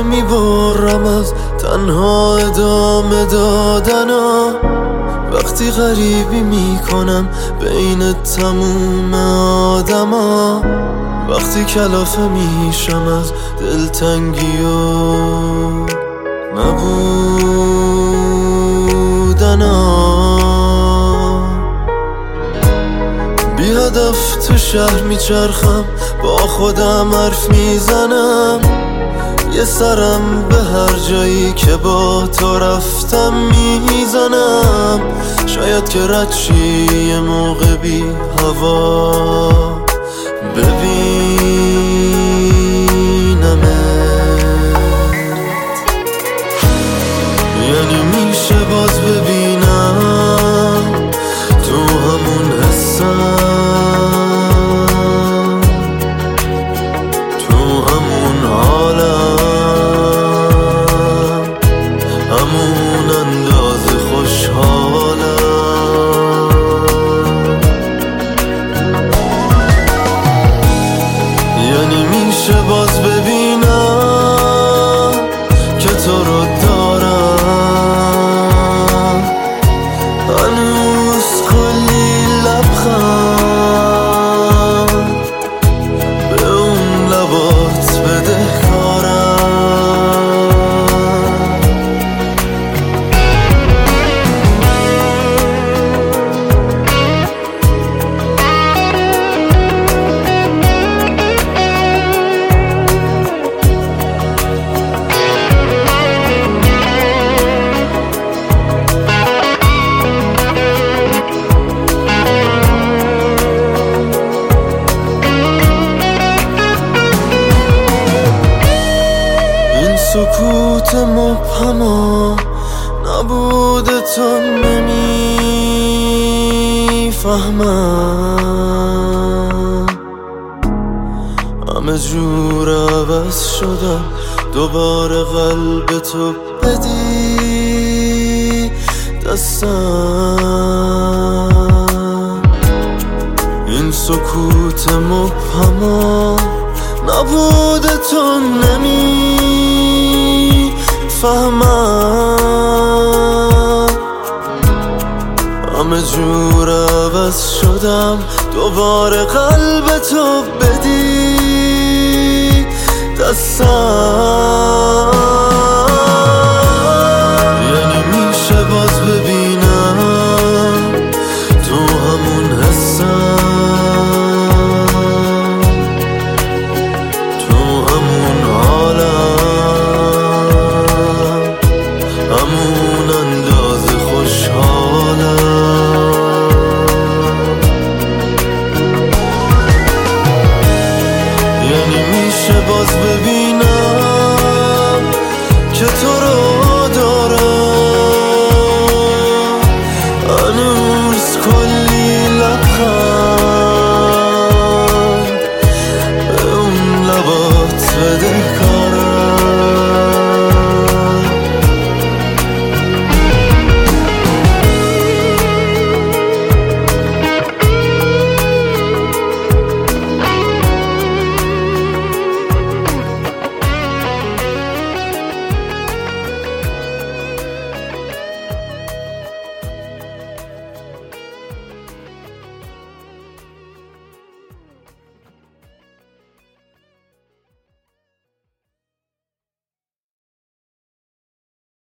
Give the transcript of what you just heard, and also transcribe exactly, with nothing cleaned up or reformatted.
میبرم از تنها ادامه دادنا، وقتی غریبی میکنم بین تموم آدما، وقتی کلافه میشم از دلتنگی و نبودنا. بی هدف تو شهر میچرخم، با خودم حرف میزنم، یه سرم به هر جایی که با تو رفتم میزنم. شاید که رد شی یه موقع بی هوا ببینمت، یعنی میشه باز ببینم تو همون حسم، تو همون حالم، همون اندازه خوشحالم. یعنی میشه باز ببینم که تو رو دارم، هنوز کلی لبخند به اون لبات بدهکارم. سکوت مبهما نبود تو نمیفهمم، همه جور عوض شدم، دوباره قلب تو بدی دستم. این سکوت مبهما نبود تو نمیفهمم، همه جور عوض شدم، دوباره قلب تو بدی دستم.